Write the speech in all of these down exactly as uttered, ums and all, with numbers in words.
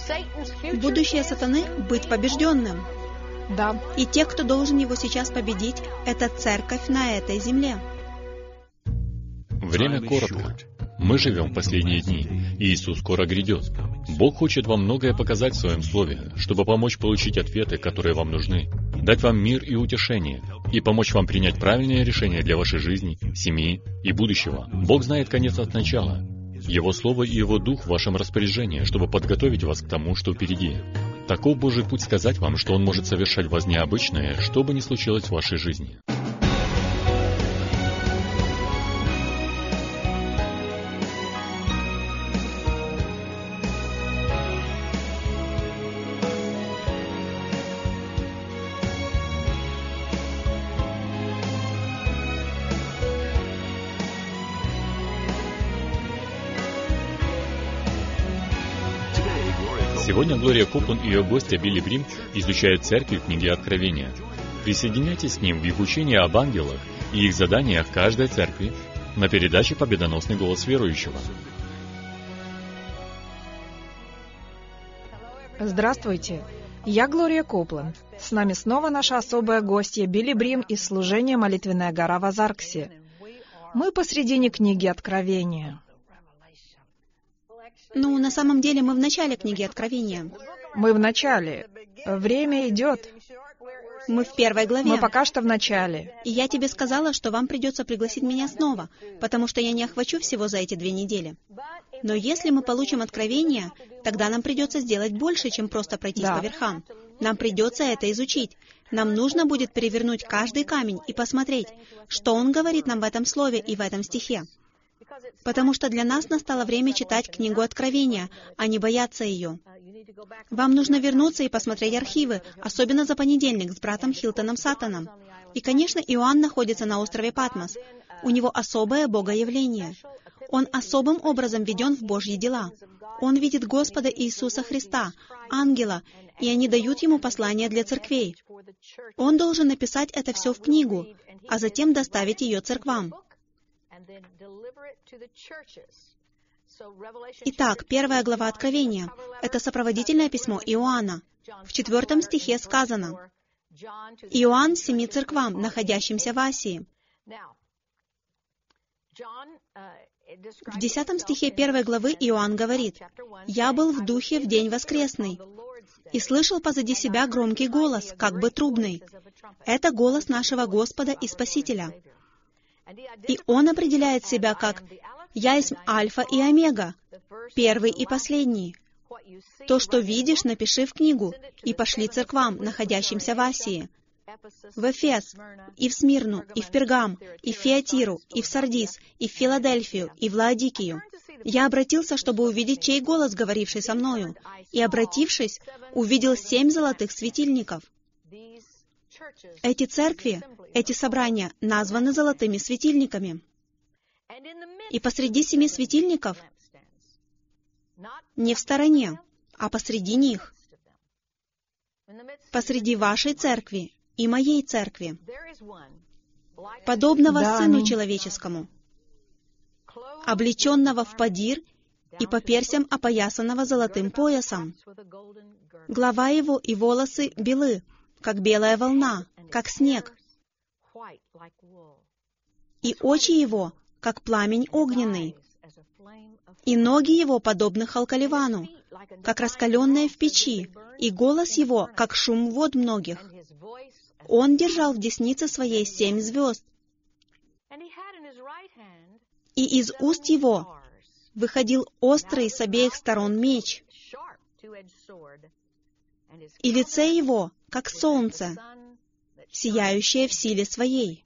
Будущее сатаны — быть побежденным. Да. И те, кто должен его сейчас победить, это церковь на этой земле. Время коротко. Мы живем в последние дни, и Иисус скоро грядет. Бог хочет вам многое показать в Своем Слове, чтобы помочь получить ответы, которые вам нужны, дать вам мир и утешение, и помочь вам принять правильные решения для вашей жизни, семьи и будущего. Бог знает конец от начала. Его Слово и Его Дух в вашем распоряжении, чтобы подготовить вас к тому, что впереди. Таков Божий путь сказать вам, что Он может совершать в вас необычное, что бы ни случилось в вашей жизни. Сегодня Глория Копланд и ее гостья Билли Брим изучают церкви в книге Откровения. Присоединяйтесь к ним в их учении об ангелах и их заданиях каждой церкви на передаче «Победоносный голос верующего». Здравствуйте, я Глория Копланд. С нами снова наша особая гостья Билли Брим из служения «Молитвенная гора» в Озарксе. Мы посредине книги Откровения. Ну, на самом деле, мы в начале книги Откровения. Мы в начале. Время идет. Мы в первой главе. Мы пока что в начале. И я тебе сказала, что вам придется пригласить меня снова, потому что я не охвачу всего за эти две недели. Но если мы получим Откровение, тогда нам придется сделать больше, чем просто пройтись Да. по верхам. Нам придется это изучить. Нам нужно будет перевернуть каждый камень и посмотреть, что он говорит нам в этом слове и в этом стихе. Потому что для нас настало время читать книгу Откровения, а не бояться ее. Вам нужно вернуться и посмотреть архивы, особенно за понедельник с братом Хилтоном Саттоном. И, конечно, Иоанн находится на острове Патмос. У него особое богоявление. Он особым образом введен в Божьи дела. Он видит Господа Иисуса Христа, ангела, и они дают ему послание для церквей. Он должен написать это все в книгу, а затем доставить ее церквам. Итак, первая глава Откровения — это сопроводительное письмо Иоанна. В четвертом стихе сказано: «Иоанн семи церквам, находящимся в Асии». В десятом стихе первой главы Иоанн говорит: «Я был в духе в день воскресный, и слышал позади себя громкий голос, как бы трубный». Это голос нашего Господа и Спасителя. И Он определяет себя как «Я есть Альфа и Омега, первый и последний». То, что видишь, напиши в книгу, и пошли церквам, находящимся в Асии, в Эфес, и в Смирну, и в Пергам, и в Фиатиру, и в Сардис, и в Филадельфию, и в Лаодикию. Я обратился, чтобы увидеть, чей голос, говоривший со мною, и, обратившись, увидел семь золотых светильников. Эти церкви, эти собрания названы золотыми светильниками. И посреди семи светильников, не в стороне, а посреди них, посреди вашей церкви и моей церкви, подобного Да, Сыну аминь. Человеческому, облеченного в подир и по персям опоясанного золотым поясом. Глава его и волосы белы, как белая волна, как снег, и очи его, как пламень огненный, и ноги его подобны халкаливану, как раскаленные в печи, и голос его, как шум вод многих. Он держал в деснице своей семь звезд, и из уст его выходил острый с обеих сторон меч, и лице его, как солнце, сияющее в силе своей.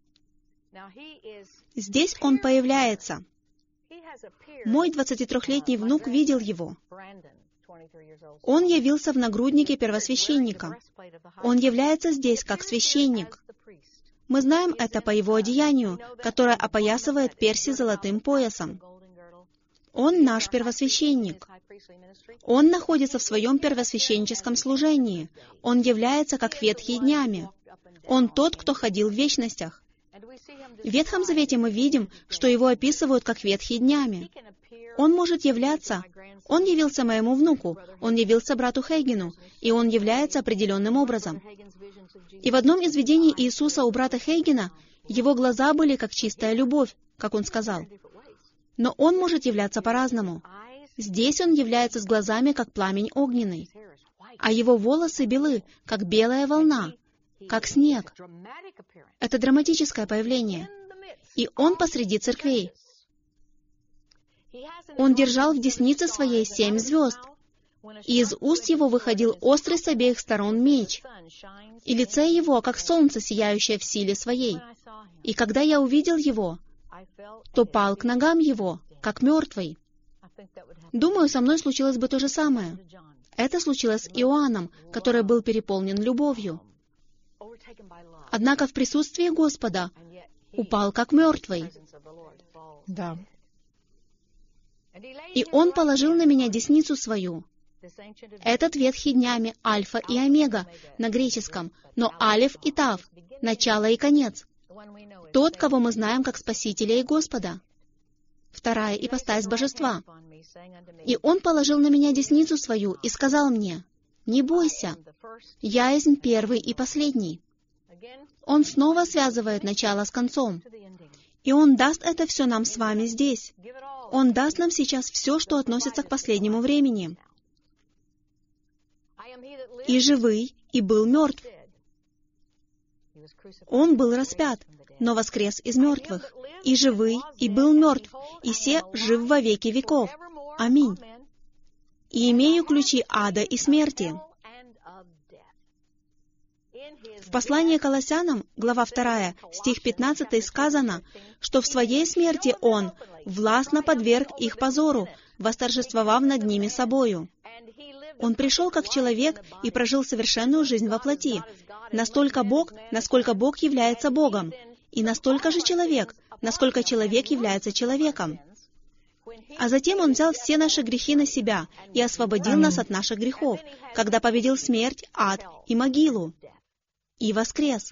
Здесь он появляется. Мой двадцатитрёхлетний внук видел его. Он явился в нагруднике первосвященника. Он является здесь как священник. Мы знаем это по его одеянию, которое опоясывает перси золотым поясом. Он наш первосвященник. Он находится в своем первосвященническом служении. Он является как ветхий днями. Он тот, кто ходил в вечностях. В Ветхом Завете мы видим, что его описывают как ветхий днями. Он может являться. Он явился моему внуку, он явился брату Хейгену, и он является определенным образом. И в одном из видений Иисуса у брата Хейгена его глаза были как чистая любовь, как он сказал. Но он может являться по-разному. Здесь он является с глазами, как пламень огненный, а его волосы белы, как белая волна, как снег. Это драматическое появление. И он посреди церквей. Он держал в деснице своей семь звезд, и из уст его выходил острый с обеих сторон меч, и лице его, как солнце, сияющее в силе своей. И когда я увидел его, то пал к ногам его, как мертвый. Думаю, со мной случилось бы то же самое. Это случилось с Иоанном, который был переполнен любовью. Однако в присутствии Господа упал как мертвый. Да. И он положил на меня десницу свою. Этот ветхий днями Альфа и Омега на греческом, но Алеф и Тав, начало и конец. Тот, кого мы знаем как Спасителя и Господа. Вторая ипостась Божества. И он положил на меня десницу свою и сказал мне: «Не бойся, я есть первый и последний». Он снова связывает начало с концом. И он даст это все нам с вами здесь. Он даст нам сейчас все, что относится к последнему времени. «И живый, и был мертв». Он был распят, но воскрес из мертвых. «И живый, и был мертв, и се жив во веки веков». Аминь. «И имею ключи ада и смерти». В послании к Колоссянам, глава вторая, стих пятнадцатый, сказано, что в своей смерти Он властно подверг их позору, восторжествовав над ними собою. Он пришел как человек и прожил совершенную жизнь во плоти. Настолько Бог, насколько Бог является Богом, и настолько же человек, насколько человек является человеком. А затем Он взял все наши грехи на себя и освободил Аминь. нас от наших грехов, когда победил смерть, ад и могилу, и воскрес.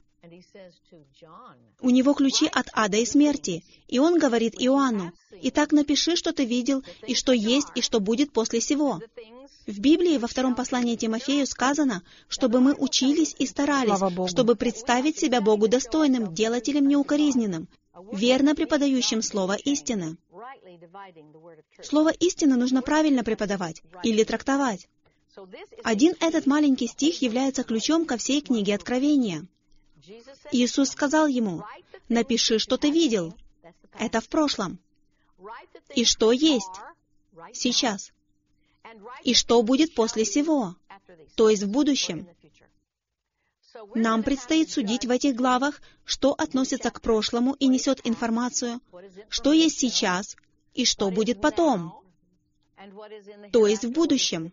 У Него ключи от ада и смерти, и Он говорит Иоанну: «Итак, напиши, что ты видел, и что есть, и что будет после сего». В Библии во втором послании Тимофею сказано, чтобы мы учились и старались, чтобы представить себя Богу достойным, делателем неукоризненным, верно преподающим Слово истины. Слово истины нужно правильно преподавать или трактовать. Один этот маленький стих является ключом ко всей книге Откровения. Иисус сказал ему: «Напиши, что ты видел». Это в прошлом. И что есть сейчас. И что будет после сего, то есть в будущем. Нам предстоит судить в этих главах, что относится к прошлому и несет информацию, что есть сейчас и что будет потом, то есть в будущем.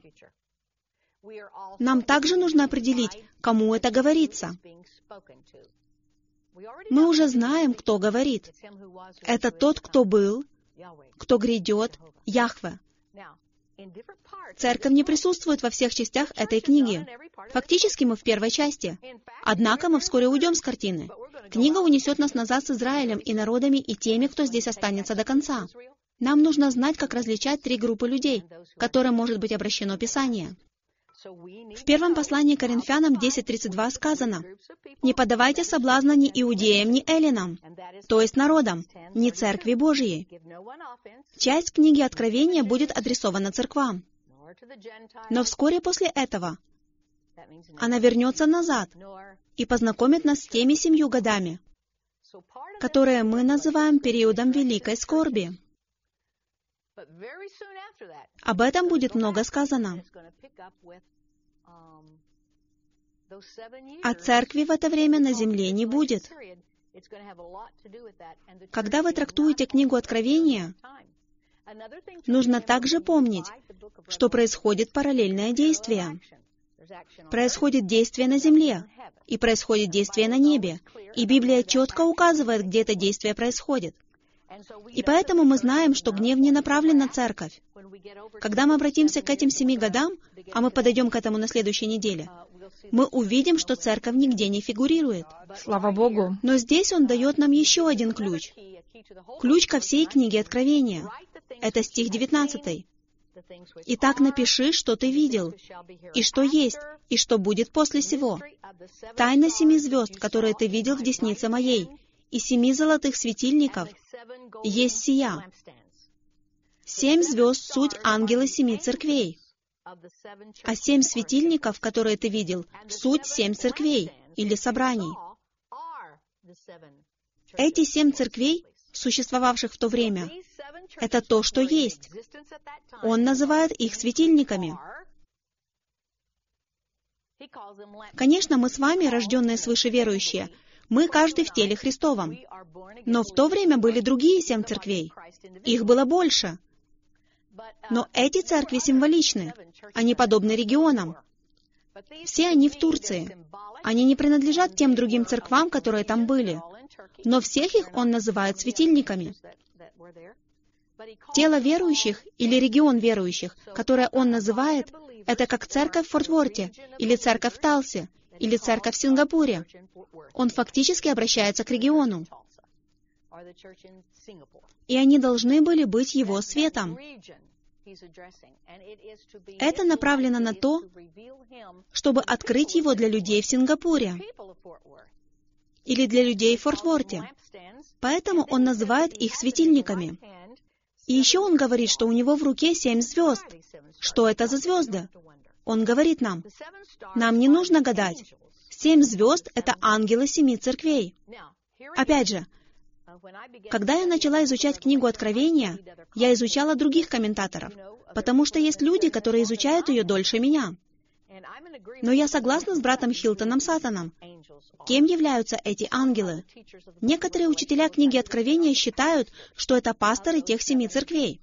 Нам также нужно определить, кому это говорится. Мы уже знаем, кто говорит. Это тот, кто был, кто грядет, Яхве. Церковь не присутствует во всех частях этой книги. Фактически мы в первой части. Однако мы вскоре уйдем с картины. Книга унесет нас назад с Израилем и народами и теми, кто здесь останется до конца. Нам нужно знать, как различать три группы людей, к которым может быть обращено Писание. В первом послании к Коринфянам десять тридцать два сказано: «Не подавайте соблазна ни иудеям, ни эллинам», то есть народам, ни Церкви Божией. Часть книги Откровения будет адресована церквам. Но вскоре после этого она вернется назад и познакомит нас с теми семью годами, которые мы называем периодом великой скорби. Об этом будет много сказано. А церкви в это время на земле не будет. Когда вы трактуете книгу Откровения, нужно также помнить, что происходит параллельное действие. Происходит действие на земле, и происходит действие на небе, и Библия четко указывает, где это действие происходит. И поэтому мы знаем, что гнев не направлен на церковь. Когда мы обратимся к этим семи годам, а мы подойдем к этому на следующей неделе, мы увидим, что церковь нигде не фигурирует. Слава Богу. Но здесь он дает нам еще один ключ. Ключ ко всей книге Откровения. Это стих девятнадцатый. «Итак, напиши, что ты видел, и что есть, и что будет после сего. Тайна семи звезд, которые ты видел в деснице моей, и семи золотых светильников, есть сия». Семь звезд — суть ангелы семи церквей. А семь светильников, которые ты видел, суть семь церквей или собраний. Эти семь церквей, существовавших в то время, это то, что есть. Он называет их светильниками. Конечно, мы с вами, рожденные свыше верующие, мы каждый в теле Христовом. Но в то время были другие семь церквей. Их было больше. Но эти церкви символичны. Они подобны регионам. Все они в Турции. Они не принадлежат тем другим церквам, которые там были. Но всех их он называет светильниками. Тело верующих или регион верующих, которое он называет, это как церковь в Форт-Ворте, или церковь в Талсе, или церковь в Сингапуре. Он фактически обращается к региону. И они должны были быть его светом. Это направлено на то, чтобы открыть его для людей в Сингапуре или для людей в Форт-Ворте. Поэтому он называет их светильниками. И еще он говорит, что у него в руке семь звезд. Что это за звезды? Он говорит нам, нам не нужно гадать. Семь звезд — это ангелы семи церквей. Опять же, когда я начала изучать книгу Откровения, я изучала других комментаторов, потому что есть люди, которые изучают ее дольше меня. Но я согласна с братом Хилтоном Саттоном. Кем являются эти ангелы? Некоторые учителя книги Откровения считают, что это пасторы тех семи церквей.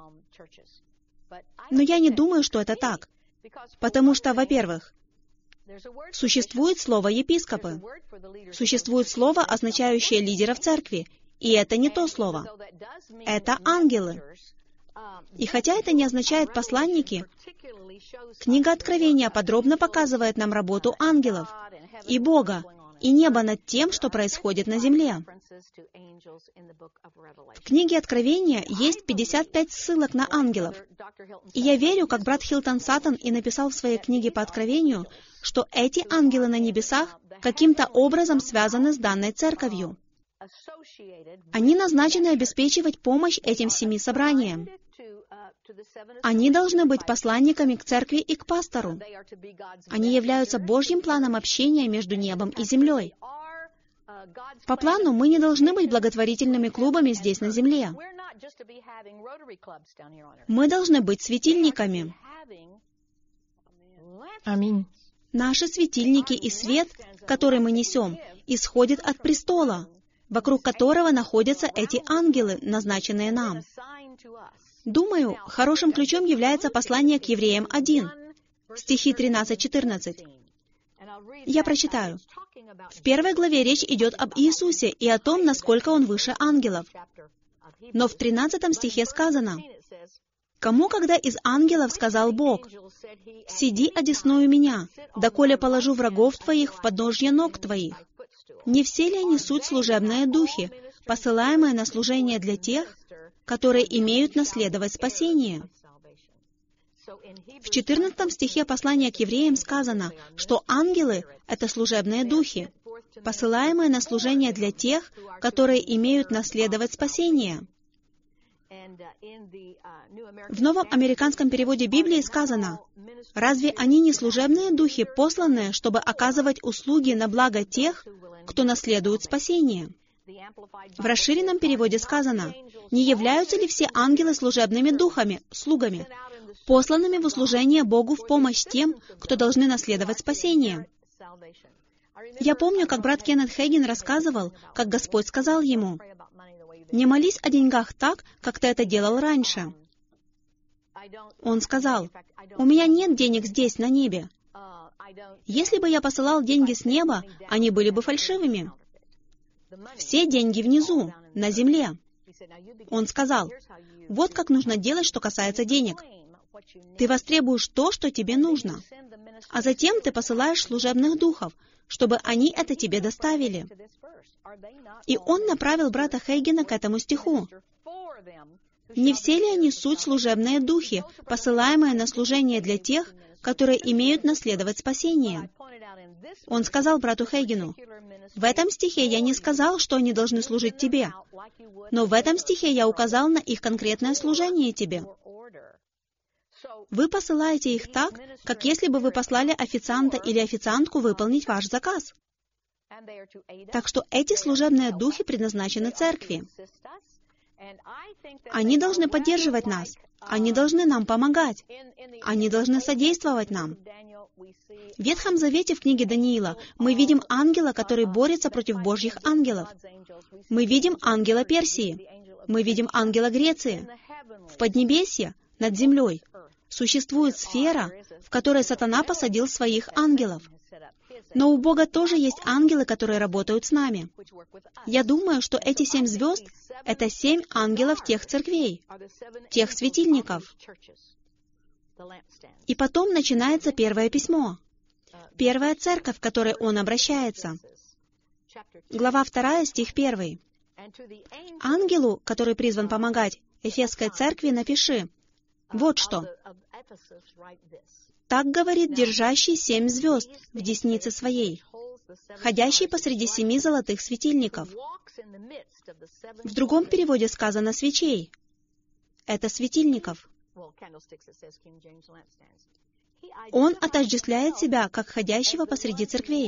Но я не думаю, что это так. Потому что, во-первых, существует слово «епископы». Существует слово, означающее лидеров церкви. И это не то слово. Это ангелы. И хотя это не означает «посланники», книга Откровения подробно показывает нам работу ангелов и Бога, и небо над тем, что происходит на земле. В книге Откровения есть пятьдесят пять ссылок на ангелов. И я верю, как брат Хилтон Саттон и написал в своей книге по Откровению, что эти ангелы на небесах каким-то образом связаны с данной церковью. Они назначены обеспечивать помощь этим семи собраниям. Они должны быть посланниками к церкви и к пастору. Они являются Божьим планом общения между небом и землей. По плану мы не должны быть благотворительными клубами здесь на земле. Мы должны быть светильниками. Аминь. Наши светильники и свет, который мы несем, исходит от престола, вокруг которого находятся эти ангелы, назначенные нам. Думаю, хорошим ключом является послание к Евреям один, стихи тринадцать-четырнадцать. Я прочитаю. В первой главе речь идет об Иисусе и о том, насколько Он выше ангелов. Но в тринадцатом стихе сказано, «Кому, когда из ангелов сказал Бог, «Сиди одесную меня, доколе положу врагов твоих в подножье ног твоих». Не все ли они суть служебные духи, посылаемые на служение для тех, которые имеют наследовать спасение? В четырнадцатом стихе послания к евреям сказано, что ангелы — это служебные духи, посылаемые на служение для тех, которые имеют наследовать спасение. В новом американском переводе Библии сказано, «Разве они не служебные духи, посланные, чтобы оказывать услуги на благо тех, кто наследует спасение?» В расширенном переводе сказано, «Не являются ли все ангелы служебными духами, слугами, посланными в услужение Богу в помощь тем, кто должны наследовать спасение?» Я помню, как брат Кеннет Хейген рассказывал, как Господь сказал ему, «Не молись о деньгах так, как ты это делал раньше». Он сказал, «У меня нет денег здесь, на небе. Если бы я посылал деньги с неба, они были бы фальшивыми. Все деньги внизу, на земле». Он сказал, «Вот как нужно делать, что касается денег. Ты востребуешь то, что тебе нужно. А затем ты посылаешь служебных духов, чтобы они это тебе доставили. И он направил брата Хейгена к этому стиху. Не все ли они суть служебные духи, посылаемые на служение для тех, которые имеют наследовать спасение? Он сказал брату Хейгену: «В этом стихе я не сказал, что они должны служить тебе, но в этом стихе я указал на их конкретное служение тебе. Вы посылаете их так, как если бы вы послали официанта или официантку выполнить ваш заказ. Так что эти служебные духи предназначены церкви. Они должны поддерживать нас. Они должны нам помогать. Они должны содействовать нам. В Ветхом Завете в книге Даниила мы видим ангела, который борется против Божьих ангелов. Мы видим ангела Персии. Мы видим ангела Греции. В Поднебесье, над землей, существует сфера, в которой сатана посадил своих ангелов. Но у Бога тоже есть ангелы, которые работают с нами. Я думаю, что эти семь звезд — это семь ангелов тех церквей, тех светильников. И потом начинается первое письмо, первая церковь, к которой он обращается. Глава вторая, стих первый. «Ангелу, который призван помогать Эфесской церкви, напиши вот что. Так говорит держащий семь звезд в деснице своей, ходящий посреди семи золотых светильников». В другом переводе сказано «свечей». Это светильников. Он отождествляет себя как ходящего посреди церквей.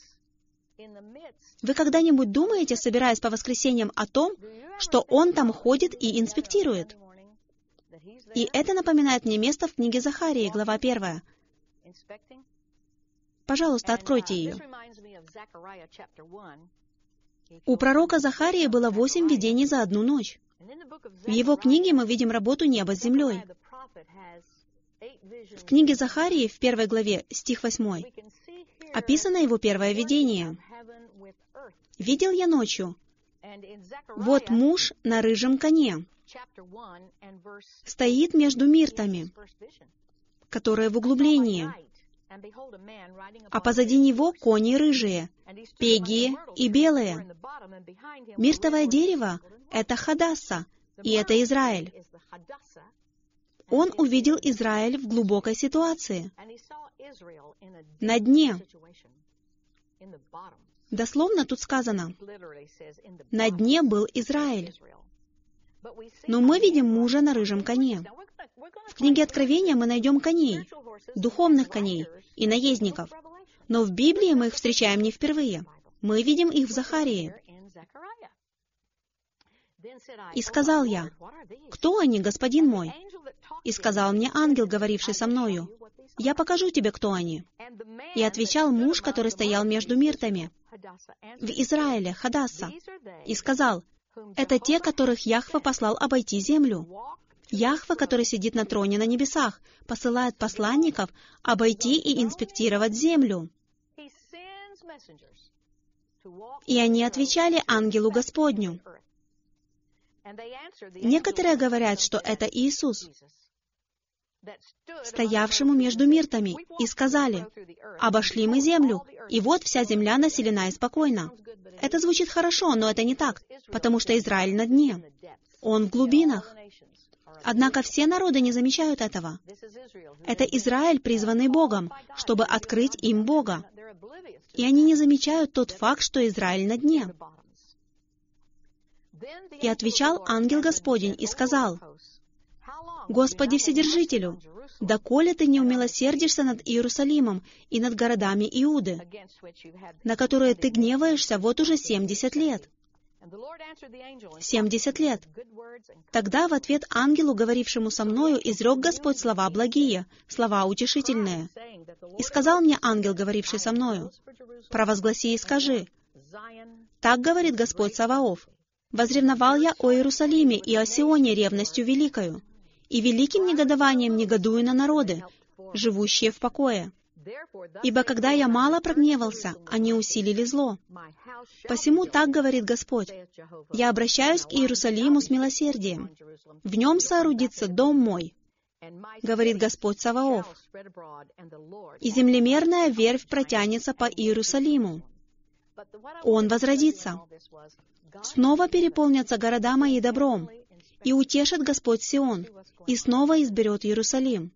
Вы когда-нибудь думаете, собираясь по воскресеньям, о том, что он там ходит и инспектирует? И это напоминает мне место в книге Захарии, глава первая. Пожалуйста, откройте ее. У пророка Захарии было восемь видений за одну ночь. В его книге мы видим работу неба с землей. В книге Захарии, в первой главе, стих восьмой, описано его первое видение. «Видел я ночью, вот муж на рыжем коне, стоит между миртами, которые в углублении, а позади него кони рыжие, пегие и белые. Миртовое дерево — это Хадасса, и это Израиль». Он увидел Израиль в глубокой ситуации, на дне. Дословно тут сказано, на дне был Израиль. Но мы видим мужа на рыжем коне. В книге Откровения мы найдем коней, духовных коней и наездников. Но в Библии мы их встречаем не впервые. Мы видим их в Захарии. «И сказал я: кто они, господин мой? И сказал мне ангел, говоривший со мною: я покажу тебе, кто они. И отвечал муж, который стоял между миртами, в Израиле, Хадасса, и сказал: это те, которых Яхве послал обойти землю. Яхве, который сидит на троне на небесах, посылает посланников обойти и инспектировать землю. И они отвечали ангелу Господню». Некоторые говорят, что это Иисус, стоявшему между миртами, и сказали: «Обошли мы землю, и вот вся земля населена и спокойна». Это звучит хорошо, но это не так, потому что Израиль на дне. Он в глубинах. Однако все народы не замечают этого. Это Израиль, призванный Богом, чтобы открыть им Бога. И они не замечают тот факт, что Израиль на дне. И отвечал ангел Господень и сказал: «Господи Вседержителю, доколе ты не умилосердишься над Иерусалимом и над городами Иуды, на которые ты гневаешься вот уже семьдесят лет?» Семьдесят лет. Тогда в ответ ангелу, говорившему со мною, изрек Господь слова благие, слова утешительные. «И сказал мне ангел, говоривший со мною: провозгласи и скажи: так говорит Господь Саваоф: возревновал я о Иерусалиме и о Сионе ревностью великою, и великим негодованием негодую на народы, живущие в покое. Ибо когда я мало прогневался, они усилили зло. Посему так говорит Господь: я обращаюсь к Иерусалиму с милосердием. В нем соорудится дом мой, говорит Господь Саваоф, и землемерная верфь протянется по Иерусалиму. Он возродится. Снова переполнятся города мои добром, и утешит Господь Сион, и снова изберет Иерусалим.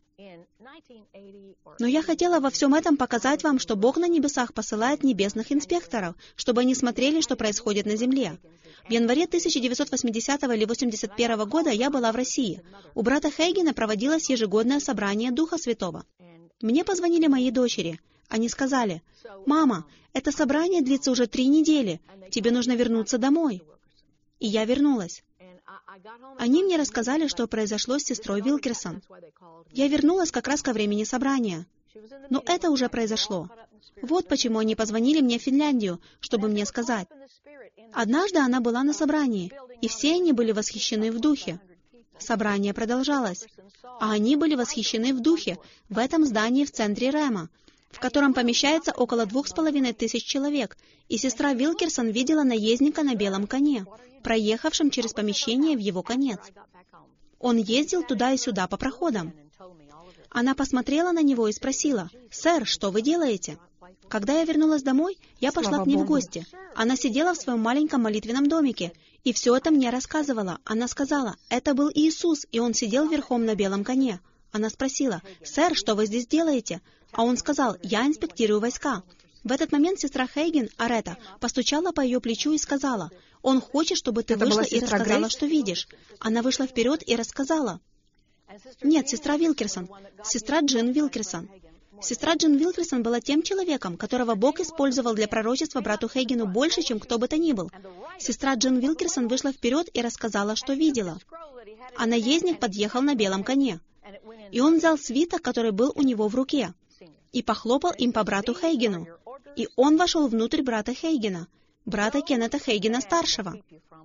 Но я хотела во всем этом показать вам, что Бог на небесах посылает небесных инспекторов, чтобы они смотрели, что происходит на земле. В январе тысяча девятьсот восьмидесятого или восемьдесят первого года я была в России. У брата Хейгена проводилось ежегодное собрание Духа Святого. Мне позвонили мои дочери. Они сказали: «Мама, это собрание длится уже три недели. Тебе нужно вернуться домой». И я вернулась. Они мне рассказали, что произошло с сестрой Вилкерсон. Я вернулась как раз ко времени собрания. Но это уже произошло. Вот почему они позвонили мне в Финляндию, чтобы мне сказать. Однажды она была на собрании, и все они были восхищены в духе. Собрание продолжалось, а они были восхищены в духе в этом здании в центре Рэма, в котором помещается около двух с половиной тысяч человек, и сестра Вилкерсон видела наездника на белом коне, проехавшем через помещение в его конец. Он ездил туда и сюда по проходам. Она посмотрела на него и спросила: «Сэр, что вы делаете?» Когда я вернулась домой, я пошла Слава к ней Богу. в гости. Она сидела в своем маленьком молитвенном домике, и все это мне рассказывала. Она сказала: «Это был Иисус, и Он сидел верхом на белом коне». Она спросила: «Сэр, что вы здесь делаете?» А он сказал: «Я инспектирую войска». В этот момент сестра Хейген, Арета, постучала по ее плечу и сказала: «Он хочет, чтобы ты Это вышла была и сестра рассказала, Грейс? что видишь». Она вышла вперед и рассказала. Нет, сестра Вилкерсон. Сестра Джин Вилкерсон. Сестра Джин Вилкерсон была тем человеком, которого Бог использовал для пророчества брату Хейгену больше, чем кто бы то ни был. Сестра Джин Вилкерсон вышла вперед и рассказала, что видела. А наездник подъехал на белом коне. И он взял свиток, который был у него в руке, и похлопал им по брату Хейгену. И он вошел внутрь брата Хейгена, брата Кеннета Хейгена-старшего.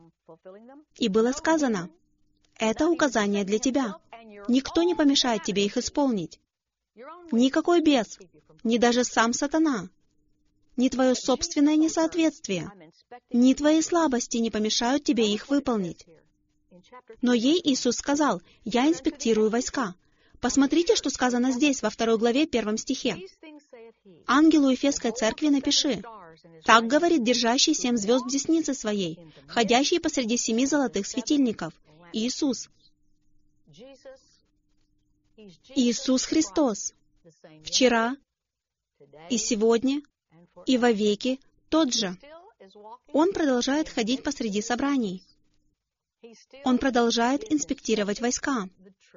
И было сказано: «Это указание для тебя. Никто не помешает тебе их исполнить. Никакой бес, ни даже сам сатана, ни твое собственное несоответствие, ни твои слабости не помешают тебе их выполнить». Но ей Иисус сказал: «Я инспектирую войска». Посмотрите, что сказано здесь, во второй главе, первом стихе. «Ангелу Ефесской церкви напиши: так говорит держащий семь звезд в деснице своей, ходящий посреди семи золотых светильников, Иисус». Иисус Христос. Вчера, и сегодня, и вовеки тот же. Он продолжает ходить посреди собраний. Он продолжает инспектировать войска.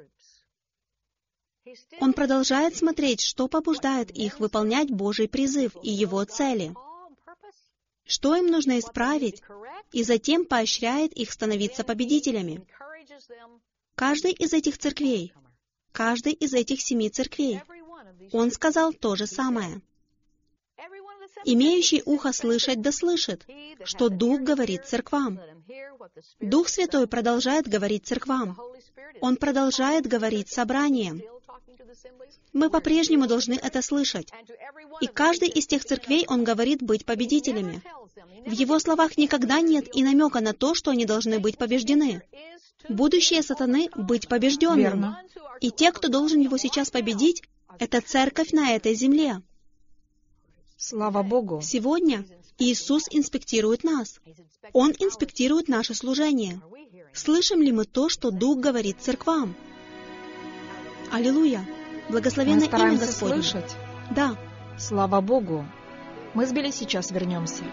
Он продолжает смотреть, что побуждает их выполнять Божий призыв и Его цели, что им нужно исправить, и затем поощряет их становиться победителями. Каждый из этих церквей, каждый из этих семи церквей, Он сказал то же самое. «Имеющий ухо слышать, да слышит, что Дух говорит церквам». Дух Святой продолжает говорить церквам. Он продолжает говорить собраниям. Мы по-прежнему должны это слышать. И каждый из тех церквей Он говорит быть победителями. В Его словах никогда нет и намека на то, что они должны быть побеждены. Будущее сатаны — быть побежденным. Верно. И те, кто должен его сейчас победить, это церковь на этой земле. Слава Богу. Сегодня Иисус инспектирует нас. Он инспектирует наше служение. Слышим ли мы то, что Дух говорит церквам? Аллилуйя! Благословенно Мы имя стараемся Господне. слышать. Да. Слава Богу. Мы с Билли сейчас вернемся.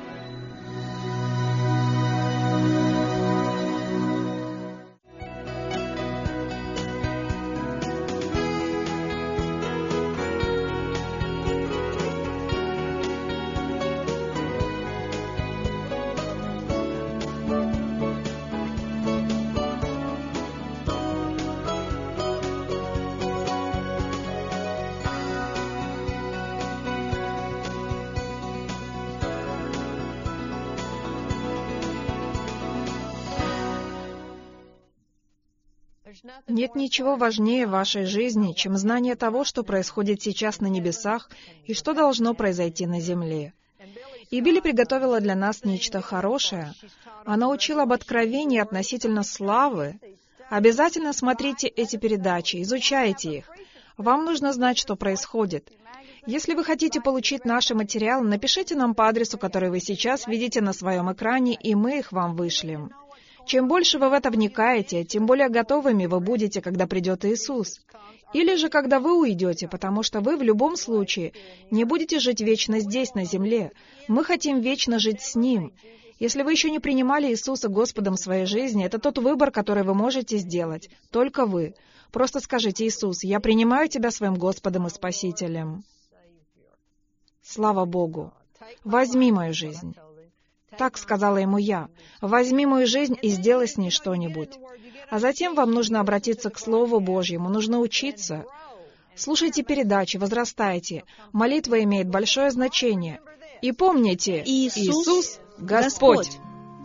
Нет ничего важнее в вашей жизни, чем знание того, что происходит сейчас на небесах и что должно произойти на земле. И Билли приготовила для нас нечто хорошее. Она учила об откровении относительно славы, Обязательно смотрите эти передачи, изучайте их. Вам нужно знать, что происходит. Если вы хотите получить наши материалы, напишите нам по адресу, который вы сейчас видите на своем экране, и мы их вам вышлем. Чем больше вы в это вникаете, тем более готовыми вы будете, когда придет Иисус. Или же, когда вы уйдете, потому что вы в любом случае не будете жить вечно здесь, на земле. Мы хотим вечно жить с Ним. Если вы еще не принимали Иисуса Господом в своей жизни, это тот выбор, который вы можете сделать. Только вы. Просто скажите: «Иисус, я принимаю Тебя своим Господом и Спасителем». Слава Богу! Возьми мою жизнь. Так сказала ему я. Возьми мою жизнь и сделай с ней что-нибудь. А затем вам нужно обратиться к Слову Божьему, нужно учиться. Слушайте передачи, возрастайте. Молитва имеет большое значение. И помните, Иисус, Иисус Господь. Господь.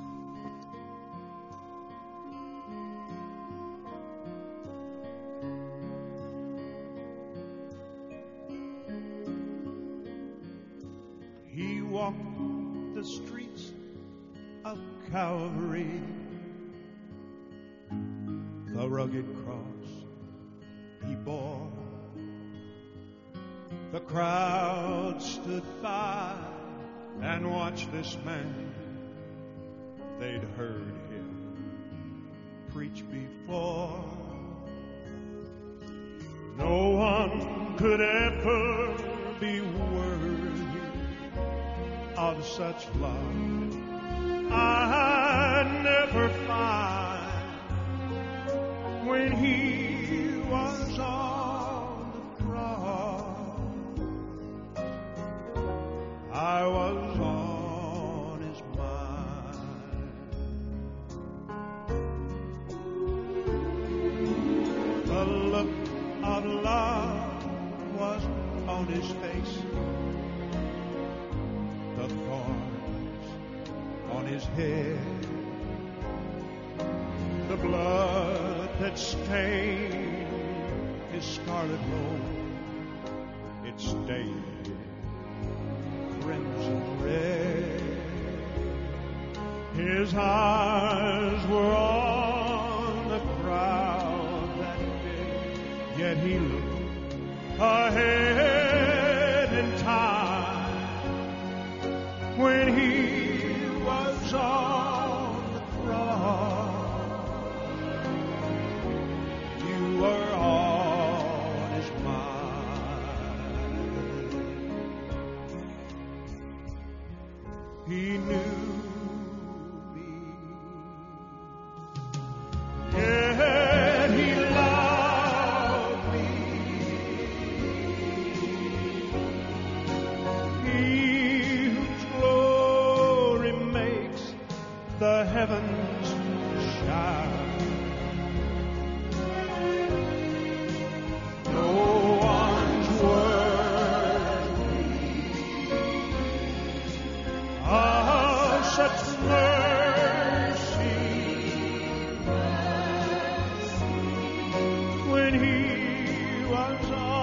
He walked the streets of Calvary, the rugged cross He bore. The crowd stood by and watched this man. They'd heard him preach before. No one could ever be worthy of such love. I'd never find when he was on the cross. I was on his mind. The look of love was on his face. The thorns on his head. The blood that stained his scarlet robe, it stained crimson red. His eyes were on the crowd that day, yet he looked ahead in time when he was on the cross. You were on his mind. He knew me, yet he loved me. He whose glory makes the heavens shine. No one's worthy of such mercy. When he was on